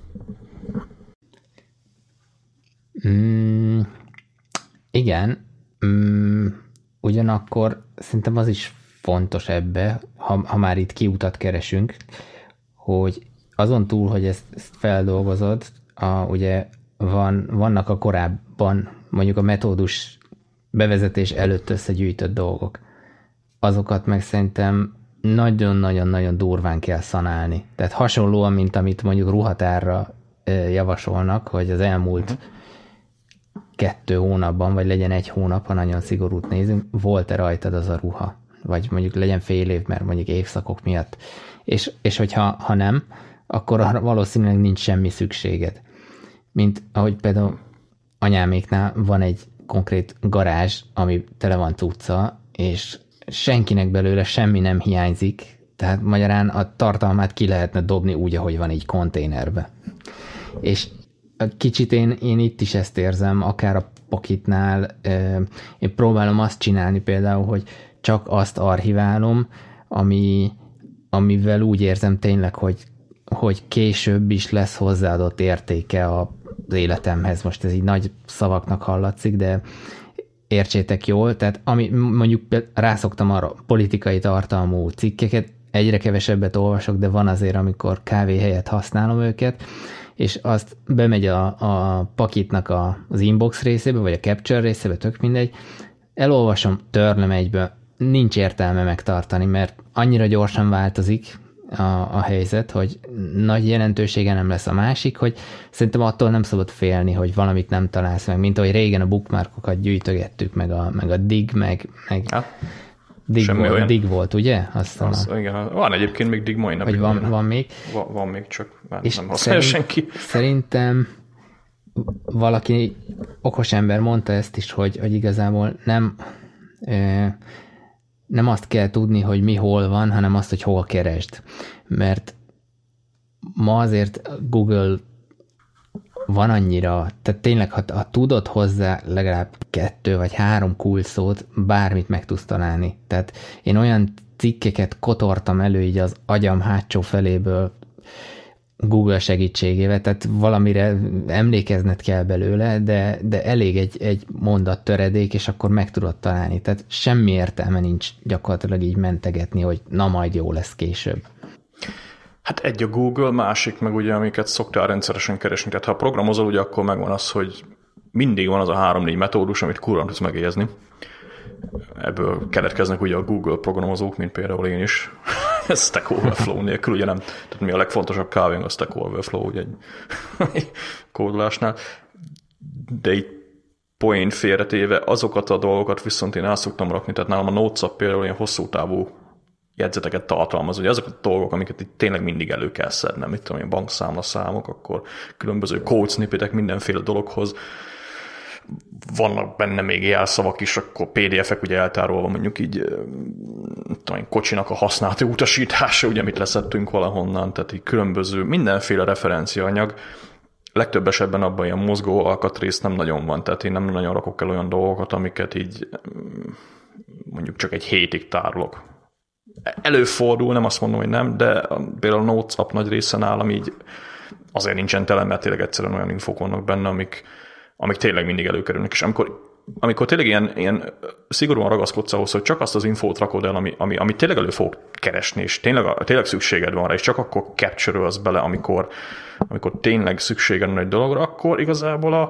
Igen. Ugyanakkor szerintem az is fontos ebbe, ha már itt kiutat keresünk, hogy azon túl, hogy ezt feldolgozod, ugye vannak a korábban, mondjuk a metódus bevezetés előtt összegyűjtött dolgok. Azokat meg szerintem nagyon-nagyon-nagyon durván kell szanálni. Tehát hasonlóan, mint amit mondjuk ruhatárra javasolnak, hogy az elmúlt 2 hónapban, vagy legyen 1 hónap, ha nagyon szigorút nézünk, volt-e rajtad az a ruha? Vagy mondjuk legyen fél év, mert mondjuk évszakok miatt. És hogyha nem, akkor arra valószínűleg nincs semmi szükséged. Mint ahogy például anyáméknál van egy konkrét garázs, ami tele van cucca, és senkinek belőle semmi nem hiányzik, tehát magyarán a tartalmát ki lehetne dobni úgy, ahogy van így konténerbe. És kicsit én itt is ezt érzem, akár a Pocketnál, én próbálom azt csinálni például, hogy csak azt archiválom, amivel úgy érzem tényleg, hogy később is lesz hozzáadott értéke az életemhez. Most ez így nagy szavaknak hallatszik, de értsétek jól, tehát ami mondjuk rászoktam arra politikai tartalmú cikkeket, egyre kevesebbet olvasok, de van azért, amikor kávé helyett használom őket, és azt bemegy a Pocketnak az inbox részébe, vagy a capture részébe, tök mindegy, elolvasom, törlöm egyből, nincs értelme megtartani, mert annyira gyorsan változik a helyzet, hogy nagy jelentősége nem lesz. A másik, hogy szerintem attól nem szabad félni, hogy valamit nem találsz meg, mint ahogy régen a bookmarkokat gyűjtögettük, meg a dig, meg dig volt, ugye? Igen, van egyébként még dig majdnem. Vagy van még? Van még, csak már nem használja senki. Szerintem valaki okos ember mondta ezt is, hogy igazából nem azt kell tudni, hogy mi hol van, hanem azt, hogy hol keresd. Mert ma azért Google van annyira, tehát tényleg, ha tudod hozzá legalább 2 vagy 3 kulcsszót, bármit meg tudsz találni. Tehát én olyan cikkeket kotortam elő így az agyam hátsó feléből, Google segítségével, tehát valamire emlékezned kell belőle, de elég egy mondat töredék, és akkor meg tudod találni. Tehát semmi értelme nincs gyakorlatilag így mentegetni, hogy na majd jó lesz később. Hát egy a Google, másik meg ugye, amiket szoktál rendszeresen keresni. Tehát ha programozol, ugye akkor megvan az, hogy mindig van az a 3-4 metódus, amit kurva tudsz megjegyezni. Ebből keletkeznek ugye a Google programozók, mint például én is. Ez Stack Overflow nélkül, ugye nem, tehát mi a legfontosabb kávénk a Stack Overflow, ugye egy kódolásnál. De így point félretéve azokat a dolgokat viszont én el szoktam rakni, tehát nálam a Notes-app például ilyen hosszú távú jegyzeteket tartalmaz, ugye azok a dolgok, amiket itt tényleg mindig elő kell szednem, mit tudom, ilyen bankszámlaszámok, akkor különböző code snippetek mindenféle dologhoz, vannak benne még jelszavak is, akkor PDF-ek ugye eltárolva mondjuk így tudom, kocsinak a használati utasítása, ugye mit leszettünk valahonnan, tehát így különböző mindenféle referenciaanyag. Legtöbb esetben abban ilyen mozgó alkatrész nem nagyon van, tehát én nem nagyon rakok el olyan dolgokat, amiket így mondjuk csak egy hétig tárolok. Előfordul, nem azt mondom, hogy nem, de például a Notes app nagy része nálam így azért nincsen tele, mert tényleg egyszerűen olyan infók vannak benne, amik tényleg mindig előkerülnek. És amikor tényleg ilyen szigorúan ragaszkodsz ahhoz, hogy csak azt az infót rakod el, ami tényleg elő fog keresni, és tényleg szükséged van rá, és csak akkor capture-ölsz bele, amikor tényleg szükséged van egy dologra, akkor igazából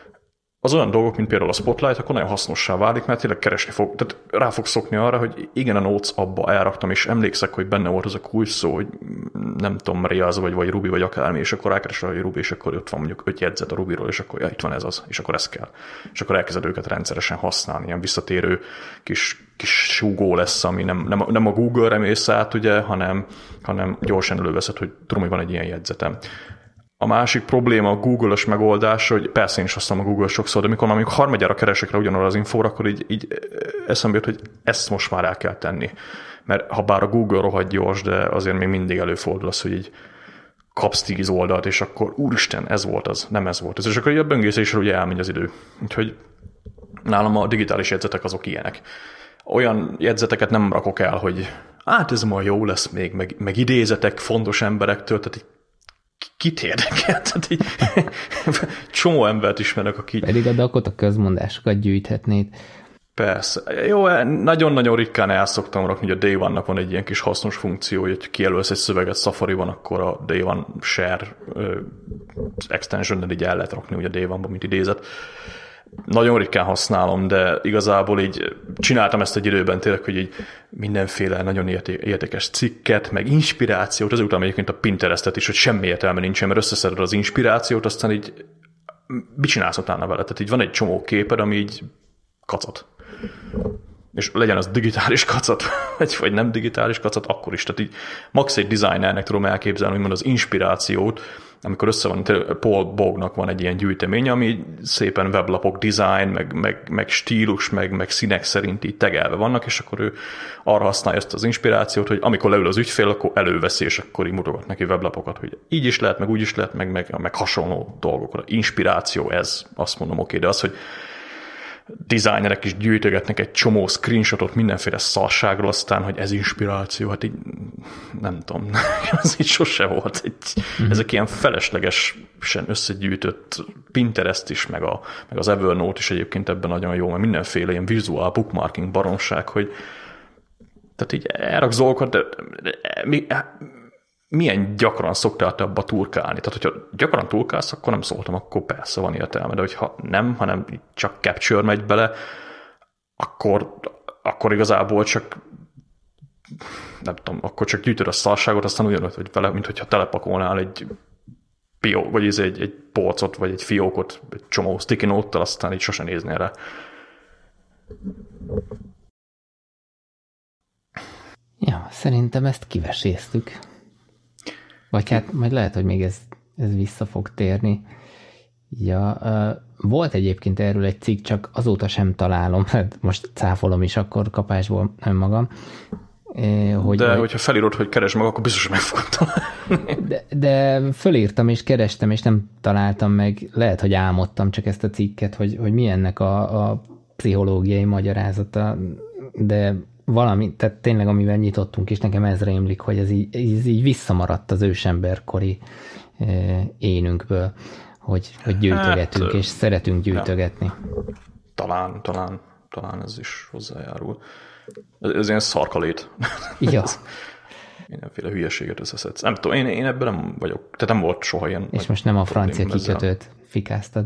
az olyan dolgok, mint például a Spotlight, akkor nagyon hasznossá válik, mert tényleg keresni fog, tehát rá fog szokni arra, hogy igen, a Notes abba elraktam, és emlékszek, hogy benne volt az a kulcs szó, hogy nem tudom, Rails vagy Ruby, vagy akármi, és akkor rákeresel, hogy Ruby, és akkor ott van mondjuk 5 jegyzet a Rubyról, és akkor itt van ez az, és akkor ez kell. És akkor elkezded őket rendszeresen használni, ilyen visszatérő kis súgó lesz, ami nem a Google-re mész át, ugye, hanem gyorsan előveszed, hogy tudom, hogy van egy ilyen jegyzetem. A másik probléma a Google-os megoldás, hogy persze én is használom a Google sokszor, de amikor harmadjára keresek rá ugyanarra az infóra, akkor így eszembe jut, hogy ezt most már el kell tenni. Mert ha bár a Google rohadt gyors, de azért még mindig előfordul az, hogy így kapsz 10 oldalt, és akkor úristen, ez volt az, nem ez volt az. És akkor így a böngészésről ugye elmegy az idő. Úgyhogy nálam a digitális jegyzetek azok ilyenek. Olyan jegyzeteket nem rakok el, hogy hát ez ma jó lesz még, meg idézetek fontos emberektől, tehát kit érdekel? Tehát így csomó embert ismerek, aki... Pedig a dakot a közmondásokat gyűjthetnéd. Persze. Jó, nagyon-nagyon ritkán el szoktam rakni, hogy a Day One-nak van egy ilyen kis hasznos funkció, hogy kijelölsz egy szöveget Safari-ban, akkor a Day One Share extension-nel így el lehet rakni, ugye a Day One-ban, mint idézet. Nagyon ritkán használom, de igazából így csináltam ezt egy időben tényleg, hogy így mindenféle nagyon érdekes cikket, meg inspirációt, ezután egyébként a Pinterestet is, hogy semmi értelme nincsen, mert összeszeded az inspirációt, aztán így mit csinálsz utána vele? Tehát így van egy csomó képed, ami így kacat. És legyen az digitális kacat, vagy nem digitális kacat, akkor is. Tehát így max egy designernek tudom elképzelni, hogy az inspirációt, amikor össze van, Paul Bognak van egy ilyen gyűjteménye, ami szépen weblapok, design, meg stílus, meg színek szerint így tegelve vannak, és akkor ő arra használja ezt az inspirációt, hogy amikor leül az ügyfél, akkor előveszi, és akkor így mutogat neki weblapokat, hogy így is lehet, meg úgy is lehet, meg hasonló dolgokra. Inspiráció ez, azt mondom, oké, de az, hogy designerek is gyűjtögetnek egy csomó screenshotot mindenféle szarságról, aztán, hogy ez inspiráció, hát így nem tudom, ez így sose volt. Ezek ilyen feleslegesen összegyűjtött Pinterest is, meg az Evernote is egyébként ebben nagyon jó, mert mindenféle ilyen visual bookmarking baromság, hogy tehát így elraksz dolgokat, de milyen gyakran szoktál te abba turkálni? Tehát, hogyha gyakran turkálsz, akkor nem szóltam, akkor persze van értelme, de hogyha nem, hanem csak capture megy bele, akkor igazából csak nem tudom, akkor csak gyűjtöd a szarságot, aztán ugyanúgy, hogy vele, mint hogyha telepakolnál egy vagy egy polcot, vagy egy fiókot, egy csomó sticky note-tal, aztán így sosem néznél rá. Ja, szerintem ezt kiveséztük. Vagy hát majd lehet, hogy még ez vissza fog térni. Ja, volt egyébként erről egy cikk, csak azóta sem találom, hát most cáfolom is akkor kapásból önmagam. Hogyha felírod, hogy keresd meg, akkor biztos, hogy meg fogod találni. De fölírtam és kerestem, és nem találtam meg, lehet, hogy álmodtam csak ezt a cikket, hogy mi ennek a pszichológiai magyarázata, de valami, tehát tényleg amivel nyitottunk, és nekem ez rémlik, hogy ez így visszamaradt az ősemberkori énünkből, hogy gyűjtögetünk, és szeretünk gyűjtögetni. Ja. Talán ez is hozzájárul. Ez ilyen szarkalét. Ja. Mindenféle hülyeséget összeszedsz. Nem tudom, én ebben nem vagyok. Tehát nem volt soha ilyen. És most nem a francia kikötőt fikáztad.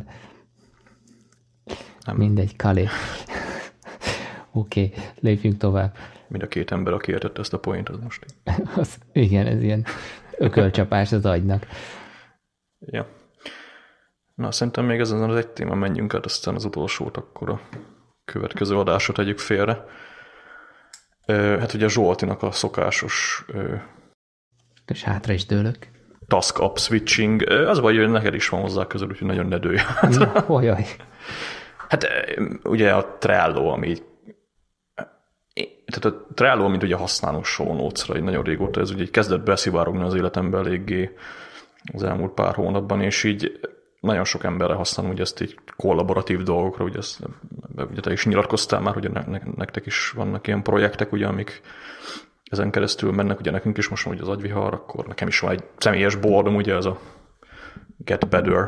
Nem. Mindegy, kalé. Oké, lépjünk tovább. Mind a két ember, aki értette ezt a point, az most. Igen, ez ilyen ökölcsapás az agynak. Ja. Na, szerintem még ezen az egy téma menjünk át, aztán az utolsót, akkor a következő adásot tegyük félre. Hát ugye Zsoltinak a szokásos és hátra is dőlök. task up switching, az baj, hogy neked is van hozzá közül, úgyhogy nagyon ne dőj. Olyaj. Hát ugye a Trello, ami tehát a Trello, mint ugye használom show notes-ra, nagyon régóta ez ugye így kezdett beszivárogni az életemben eléggé az elmúlt pár hónapban, és így nagyon sok emberre használom ugye ezt így kollaboratív dolgokra, ugye, ugye te is nyilatkoztál már, hogy nektek is vannak ilyen projektek, ugye, amik ezen keresztül mennek, ugye nekünk is most van ugye az agyvihar, akkor nekem is van egy személyes boardom, ugye ez a Get Better,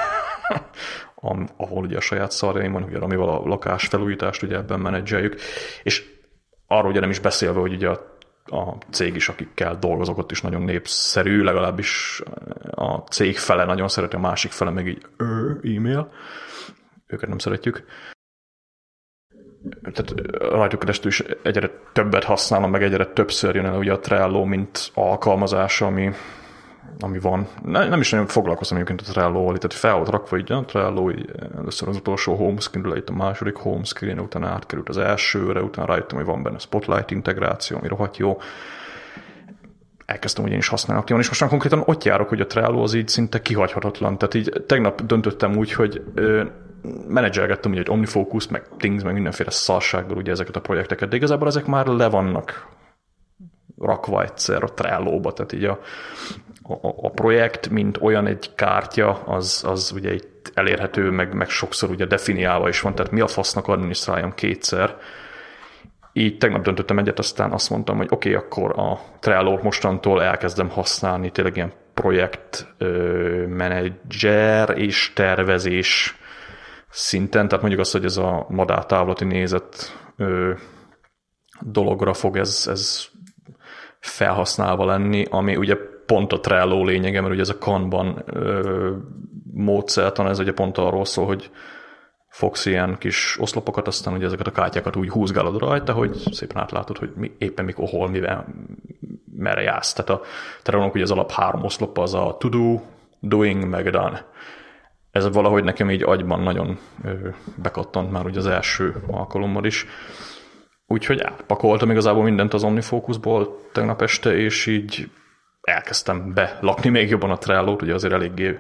ahol ugye a saját szarjaim van, ugye, amivel a lakásfelújítást ugye ebben menedzseljük, és arról ugye nem is beszélve, hogy ugye a cég is, akikkel dolgozok, ott is nagyon népszerű, legalábbis a cég fele nagyon szereti, a másik fele meg így e-mail. Őket nem szeretjük. Tehát rajtuk keresztül is egyre többet használom, meg egyre többször jön el ugye a Trello, mint alkalmazás, ami van. Nem is nagyon foglalkoztam egyébként a Trello-val, tehát fel volt rakva így a Trello, így először az utolsó home screen-ről lett a második home screen, utána átkerült az elsőre, utána rájöttem, hogy van benne Spotlight integráció, ami rohadt jó. Elkezdtem ugye én is használni aktívan, és most már konkrétan ott járok, hogy a Trello az így szinte kihagyhatatlan. Tehát így tegnap döntöttem úgy, hogy menedzselgettem ugye egy OmniFocus, meg Things, meg mindenféle szarsággal ugye ezeket a projekteket, de igazából ezek már le vannak rakva egyszer a Trello-ba, tehát így a projekt, mint olyan egy kártya, az ugye itt elérhető, meg sokszor ugye definiálva is van, tehát mi a fasznak adminisztráljam kétszer. Így tegnap döntöttem egyet, aztán azt mondtam, hogy oké, akkor a Trello mostantól elkezdem használni tényleg ilyen projektmenedzser és tervezés szinten, tehát mondjuk azt, hogy ez a madártávlati nézet dologra fog ez felhasználva lenni, ami ugye pont a Trello lényege, mert ugye ez a Kanban módszertan, ez ugye pont arról szól, hogy fogsz ilyen kis oszlopokat, aztán ugye ezeket a kártyákat úgy húzgálod rajta, hogy szépen átlátod, hogy éppen mikor, hol, mivel, merre jársz. Tehát a Trello-nak ugye az alap 3 oszlopa, az a to do, doing, meg done. Ez valahogy nekem így agyban nagyon bekattant már ugye az első alkalommal is. Úgyhogy átpakoltam igazából mindent az OmniFocusból tegnap este, és így elkezdtem belakni még jobban a Trello-t, ugye azért eléggé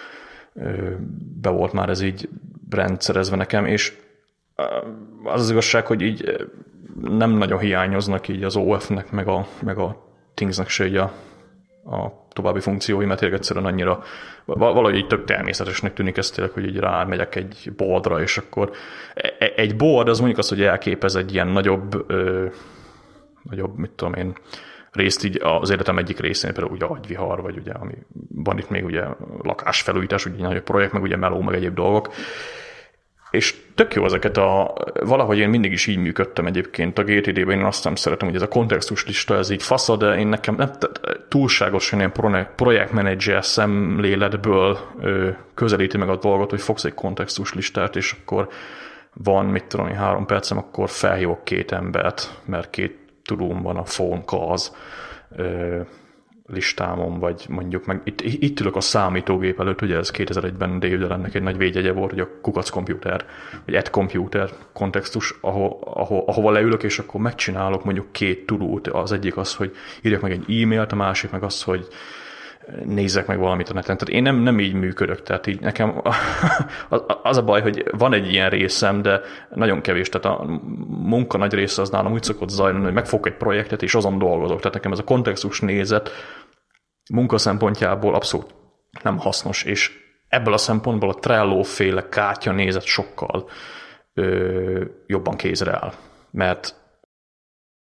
be volt már ez így rendszerezve nekem, és az igazság, hogy így nem nagyon hiányoznak így az OF-nek, meg a Thingsnek se így a további funkciói, mert tényleg egyszerűen annyira valahogy így tök természetesnek tűnik ez tényleg, hogy így rámegyek egy boardra, és akkor egy board az mondjuk az, hogy elképez egy ilyen nagyobb, mit tudom én, részt így az életem egyik részén, például ugye agyvihar, vagy ugye, ami van itt még ugye lakásfelújítás, ugye nagyobb projekt, meg ugye meló, meg egyéb dolgok. És tök jó ezeket valahogy én mindig is így működtem egyébként a GTD-ben, én azt nem szeretem, hogy ez a kontextus lista, ez így fasza, de én nekem nem túlságosan ilyen projektmenedzser szemléletből közelíti meg a dolgot, hogy fogsz egy kontextus listát, és akkor van, mit tudom én, 3 percem, akkor felhívok 2 embert, mert 2 tudóm van a phone calls listámon, vagy mondjuk meg itt ülök a számítógép előtt, ugye ez 2001-ben Dave Allennek egy nagy védjegye volt, hogy a kukac computer, vagy egy computer kontextus, ahova leülök, és akkor megcsinálok mondjuk 2 tudót. Az egyik az, hogy írjak meg egy e-mailt, a másik meg az, hogy nézzek meg valamit a neten. Tehát én nem így működök, tehát így nekem az a baj, hogy van egy ilyen részem, de nagyon kevés, tehát a munka nagy része az nálam úgy szokott zajlani, hogy megfogok egy projektet, és azon dolgozok. Tehát nekem ez a kontextus nézet munka szempontjából abszolút nem hasznos, és ebből a szempontból a Trello-féle kártya nézet sokkal jobban kézre áll. Mert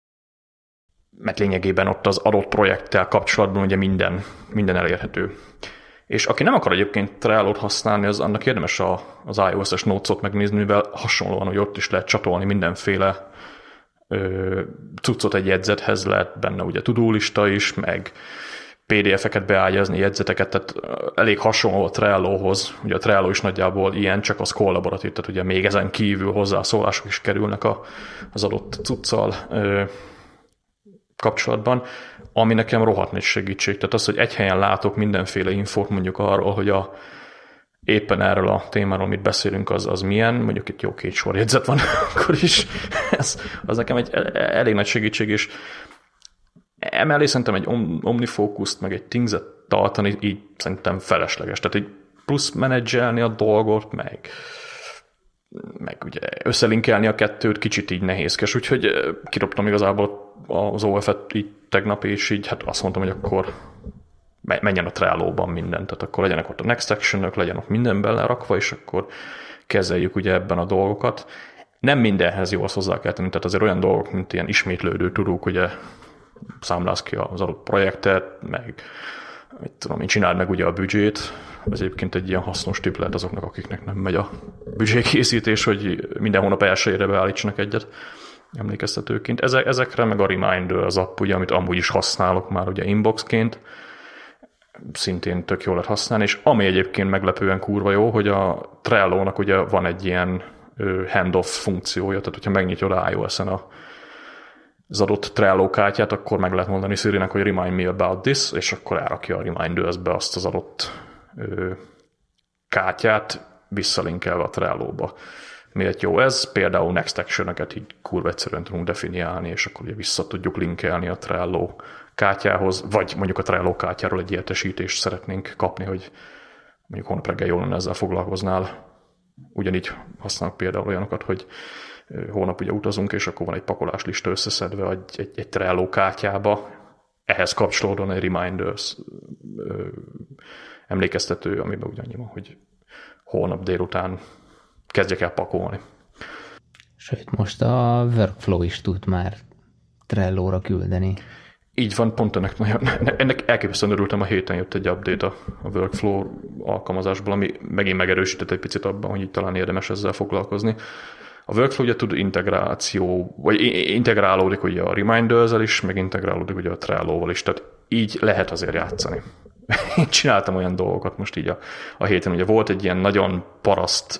mert lényegében ott az adott projekttel kapcsolatban ugye minden elérhető. És aki nem akar egyébként Trello-t használni, az annak érdemes az iOS-es Notes-ot megnézni, mivel hasonlóan, hogy ott is lehet csatolni mindenféle cuccot egy jegyzethez, lehet benne ugye to-do lista is, meg PDF-eket beágyazni, jegyzeteket, tehát elég hasonló a Trellohoz. Ugye a Trello is nagyjából ilyen, csak az kollaboratív, tehát ugye még ezen kívül hozzászólások is kerülnek az adott cuccal kapcsolatban, ami nekem rohadt nagy segítség. Tehát az, hogy egy helyen látok mindenféle infót mondjuk arról, hogy éppen erről a témáról, amit beszélünk, az milyen, mondjuk itt jó 2 sorjegyzet van, akkor is az nekem egy elég nagy segítség, és emellé szerintem egy OmniFocus-t, meg egy Things-et tartani így szerintem felesleges. Tehát így plusz menedzselni a dolgot, meg ugye összelinkelni a kettőt kicsit így nehézkes, úgyhogy kirobtam igazából az OF-et így tegnap, és így hát azt mondtam, hogy akkor menjen a Trello-ban minden, tehát akkor legyenek ott a next action-ök, legyen ott minden belerakva, és akkor kezeljük ugye ebben a dolgokat. Nem mindenhez jó, azt hozzá kell tenni, tehát azért olyan dolgok, mint ilyen ismétlődő tudók, ugye számláz ki az adott projektet, meg mit tudom én, csináld meg ugye a büdzsét, ez egyébként egy ilyen hasznos tipp lehet azoknak, akiknek nem megy a büdzsékészítés, hogy minden hónap elsőjére beállítsanak egyet emlékeztetőként. Ezekre meg a Reminder az app, ugye, amit amúgy is használok már ugye inboxként, szintén tök jól lehet használni, és ami egyébként meglepően kurva jó, hogy a Trello-nak ugye van egy ilyen handoff funkciója, tehát hogyha megnyitod a iOS-en az adott Trello kártyát, akkor meg lehet mondani Siri-nek, hogy remind me about this, és akkor elrakja a Reminders-be azt az adott kártyát, visszalinkelve a Trello-ba. Miért jó ez? Például next action-öket így kurva egyszerűen tudunk definiálni, és akkor ugye vissza tudjuk linkelni a Trello kártyához, vagy mondjuk a Trello kártyáról egy értesítést szeretnénk kapni, hogy mondjuk holnap reggel jól lenne ezzel foglalkoznál. Ugyanígy használok például olyanokat, hogy hónap ugye utazunk, és akkor van egy pakoláslista összeszedve egy Trello kártyába, ehhez kapcsolódóan egy reminders emlékeztető, amiben ugyanannyi van, hogy holnap délután kezdjek el pakolni. Sőt, most a Workflow is tud már Trello-ra küldeni. Így van, pont ennek elképesztően örültem, a héten jött egy update a Workflow alkalmazásból, ami megint megerősített egy picit abban, hogy így talán érdemes ezzel foglalkozni. A Workflow ugye tud integrálódik ugye a Reminders-el is, meg integrálódik ugye a Trello-val is, tehát így lehet azért játszani. Én csináltam olyan dolgokat most így a héten, ugye volt egy ilyen nagyon paraszt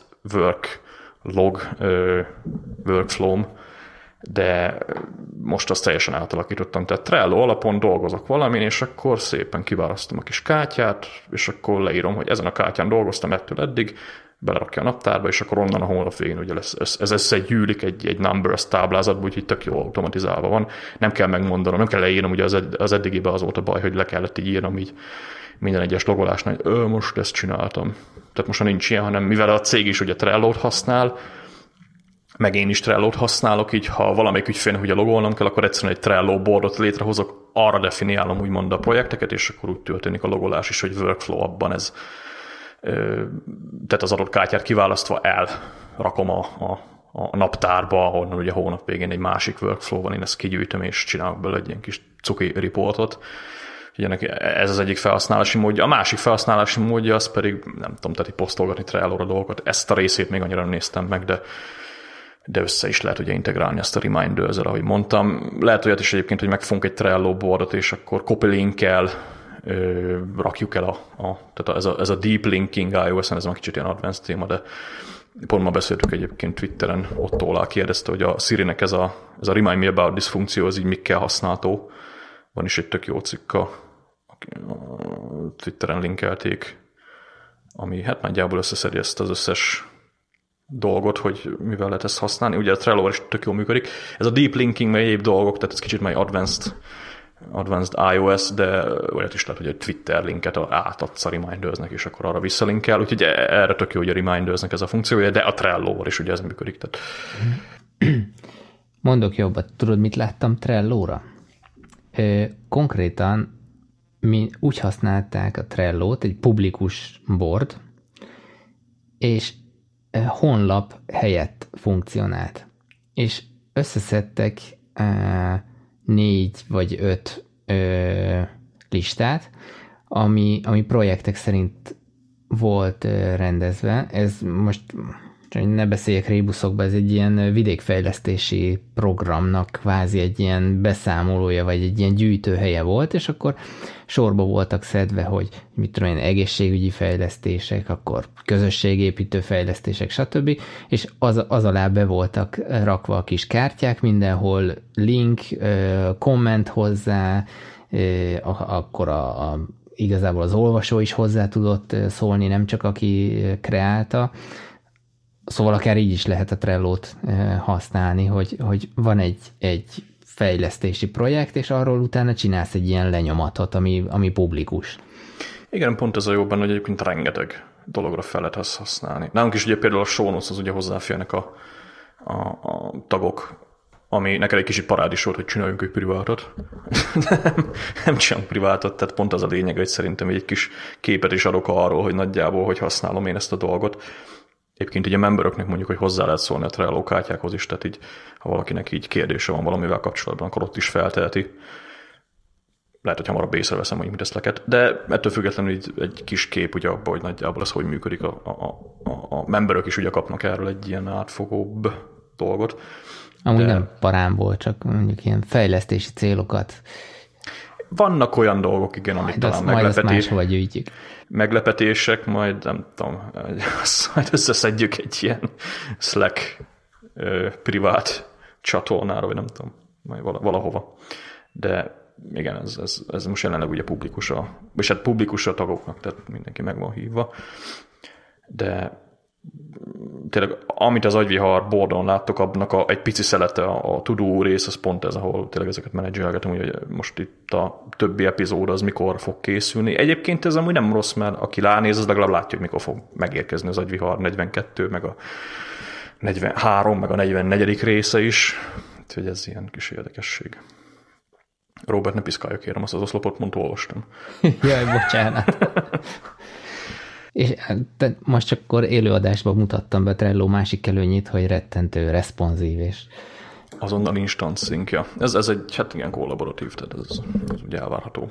workflow-m, de most azt teljesen átalakítottam. Tehát Trello alapon dolgozok valamin, és akkor szépen kiválasztom a kis kártyát, és akkor leírom, hogy ezen a kártyán dolgoztam ettől eddig, belerakja a naptárba, és akkor onnan a hónap végén ugye ez összegyűlik egy numbers táblázatba, úgyhogy tök jó automatizálva van. Nem kell megmondanom, nem kell leírnom, ugye az eddigiben az volt a baj, hogy le kellett így írnom így minden egyes logolásnál, hogy most ezt csináltam. Tehát most nincs ilyen, hanem mivel a cég is ugye Trello-t használ, meg én is Trello-t használok, így ha valamelyik ügyfélnek ugye logolnom kell, akkor egyszerűen egy Trello boardot létrehozok, arra definiálom úgymond a projekteket, és akkor úgy történik a logolás is, hogy workflow abban ez. Tehát az adott kártyát kiválasztva elrakom a naptárba, ahonnan ugye hónap végén egy másik workflow van, én ezt kigyűjtöm, és csinálok belőle egy ilyen kis cuki riportot. Ugye ez az egyik felhasználási módja. A másik felhasználási módja az pedig, nem tudom, tehát így posztolgatni Trello-ra dolgokat. Ezt a részét még annyira nem néztem meg, de össze is lehet ugye integrálni ezt a Reminders-el, ahogy mondtam. Lehet olyat is egyébként, hogy megfogunk egy Trello boardot, és akkor copy link-kel rakjuk el tehát ez a deep linking iOS-en, ez már kicsit ilyen advanced téma, de pont ma beszéltük egyébként Twitteren, Otto alá kérdezte, hogy a Siri-nek ez a Remind Me About This funkció, az így mikkel használható. Van is egy tök jó cikk, a Twitteren linkelték, ami hát nagyjából összeszedi ezt az összes dolgot, hogy mivel lehet ezt használni. Ugye a Trello is tök jól működik. Ez a deep linking, meg egyéb dolgok, tehát ez kicsit már advanced iOS, de olyat is lehet, hogy egy Twitter linket átadsz a Remindersnek, és akkor arra visszalinkel. Úgyhogy erre tök jó, hogy a Remindersnek ez a funkciója, de a Trello-val is ugye ez működik. Tehát. Mondok jobbat, tudod, mit láttam Trello-ra? Konkrétan mi úgy használták a Trello-t, egy publikus board, és honlap helyett funkcionált. És összeszedtek 4 vagy 5 listát, ami projektek szerint volt rendezve. Ez most, hogy ne beszéljek rébuszokba, ez egy ilyen vidékfejlesztési programnak kvázi egy ilyen beszámolója, vagy egy ilyen gyűjtőhelye volt, és akkor sorba voltak szedve, hogy mit tudom én, egészségügyi fejlesztések, akkor közösségépítő fejlesztések, stb. És az alá be voltak rakva a kis kártyák, mindenhol link, komment hozzá, akkor igazából az olvasó is hozzá tudott szólni, nem csak aki kreálta. Szóval akár így is lehet a Trello-t használni, hogy van egy fejlesztési projekt, és arról utána csinálsz egy ilyen lenyomatot, ami publikus. Igen, pont ez a jóban, hogy egyébként rengeteg dologra fel lehet azt használni. Nálunk is ugye például a show notes, az ugye hozzáférnek a tagok, ami neked egy kicsit parádis volt, hogy csináljunk egy privátot. Nem csinálunk privátot, tehát pont az a lényeg, hogy szerintem egy kis képet is adok arról, hogy nagyjából hogy használom én ezt a dolgot. Egyébként így a memberöknek mondjuk, hogy hozzá lehet szólni a Trello kártyákhoz is, tehát így, ha valakinek így kérdése van valamivel kapcsolatban, akkor ott is felteheti. Lehet, hogy hamarabb észreveszem, hogy mit eszleket. De ettől függetlenül így egy kis kép ugye abban, hogy nagyjából ez hogy működik. A memberök is ugye kapnak erről egy ilyen átfogóbb dolgot. Amúgy nem parám csak mondjuk ilyen fejlesztési célokat. Vannak olyan dolgok, igen, amik talán meglepetések, majd nem tudom, majd összeszedjük egy ilyen Slack privát csatornára, vagy nem tudom, majd valahova. De igen, ez most jelenleg ugye publikus és hát publikus a tagoknak, tehát mindenki meg van hívva. De tényleg, amit az agyvihar boardon láttok, abnak egy pici szelete a to-do rész, az pont ez, ahol tényleg ezeket menedzselgetem, hogy most itt a többi epizód az mikor fog készülni. Egyébként ez amúgy nem rossz, mert aki ránéz, az legalább látja, hogy mikor fog megérkezni az agyvihar 42, meg a 43, meg a 44. része is. Úgyhogy ez ilyen kis érdekesség. Robert, ne piszkálja, kérem, azt az oszlopot mondta, olvastam. Jaj, bocsánat. És most csak akkor élőadásban mutattam be Trello másik előnyét, hogy rettentő responsív, és azonnal instant syncja. Ez egy, hát igen, kollaboratív, tehát ez ugye elvárható.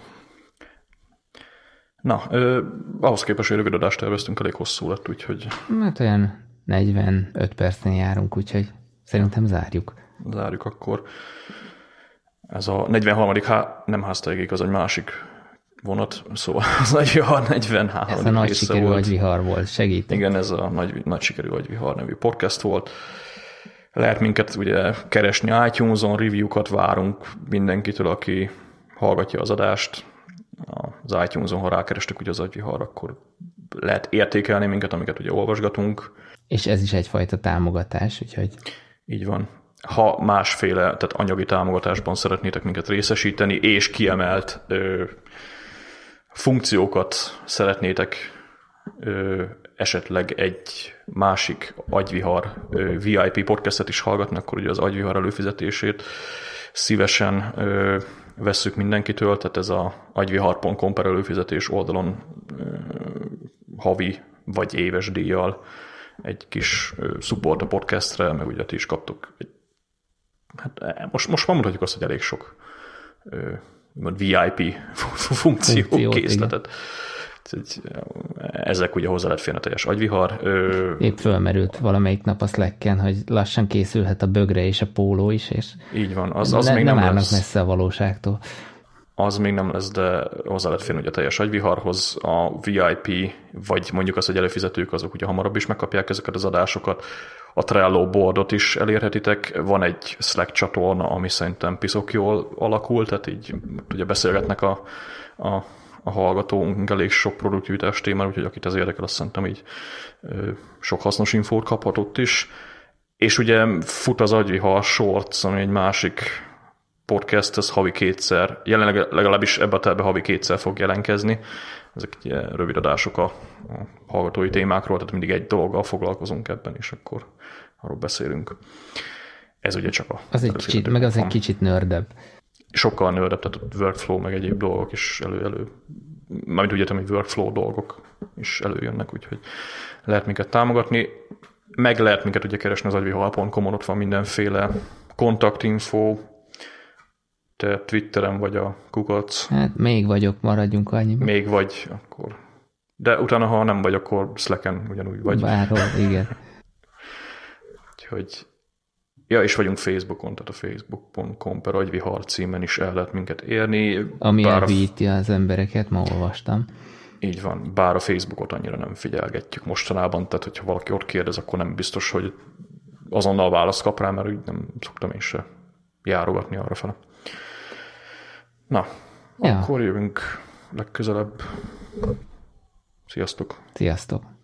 Na, ahhoz képest, hogy rövid adást terveztünk, elég hosszú lett, úgyhogy... Hát olyan 45 percnél járunk, úgyhogy szerintem zárjuk. Zárjuk akkor. Ez a 43. nem háztaigék, az egy másik vonat, szóval az agyvihar 43. Ez a nagy sikerű agyvihar volt, segítek. Igen, ez a nagy sikerű agyvihar nevű podcast volt. Lehet minket ugye keresni iTunes-on, review-kat várunk mindenkitől, aki hallgatja az adást. Az iTunes-on, ha rákerestek ugye az agyvihar, akkor lehet értékelni minket, amiket ugye olvasgatunk. És ez is egyfajta támogatás, úgyhogy... Így van. Ha másféle, tehát anyagi támogatásban szeretnétek minket részesíteni, és kiemelt funkciókat szeretnétek esetleg egy másik agyvihar VIP podcastet is hallgatni, akkor ugye az agyvihar előfizetését szívesen vesszük mindenkitől, tehát ez a agyvihar.com per előfizetés oldalon havi vagy éves díjjal egy kis support a podcastre, meg ugye ti is kaptok hát most már mondhatjuk azt, hogy elég sok VIP funkció készletet. Ezek ugye hozzá lehet férni a teljes agyvihar. Épp fölmerült valamelyik nap a Slacken, hogy lassan készülhet a bögre és a póló is, és így van. Az még nem állnak messze a valóságtól. Az még nem lesz, de hozzá lehet férni ugye a teljes agyviharhoz. A VIP, vagy mondjuk az, hogy előfizetők, azok ugye hamarabb is megkapják ezeket az adásokat. A Trello boardot is elérhetitek. Van egy Slack csatorna, ami szerintem piszok jól alakult, tehát így ugye beszélgetnek a hallgatónk elég sok produktivitás témára, úgyhogy akit ez érdekel, azt szerintem így sok hasznos infót kaphatott is. És ugye fut az agyvihar Shorts, ami egy másik podcast, ez havi 2-szer, jelenleg legalábbis ebbe a terbe havi 2-szer fog jelenkezni. Ezek ugye rövid adások a hallgatói témákról, tehát mindig egy dologgal foglalkozunk ebben, és akkor arról beszélünk. Ez ugye csak az egy kicsit, meg az egy kicsit nördebb. Sokkal nördebb, tehát a workflow meg egyéb dolgok is mármint úgy értem, hogy workflow dolgok is előjönnek, úgyhogy lehet minket támogatni. Meg lehet minket ugye keresni az agyvihar.com-on, ott van mindenféle kontaktinfo, Te Twitteren vagy a kukac? Hát még vagyok, maradjunk annyiban. Még vagy, akkor. De utána, ha nem vagy, akkor Slacken ugyanúgy vagy. Bárhol, igen. Úgyhogy... Ja, és vagyunk Facebookon, tehát a facebook.com/agyvihar címen is el lehet minket érni. Ami elvíti az embereket, ma olvastam. Így van, bár a Facebookot annyira nem figyelgetjük mostanában, tehát hogyha valaki ott kérdez, akkor nem biztos, hogy azonnal választ kap rá, mert úgy nem szoktam én se járogatni arrafele. Na, ja. Akkor jövünk legközelebb. Sziasztok! Sziasztok!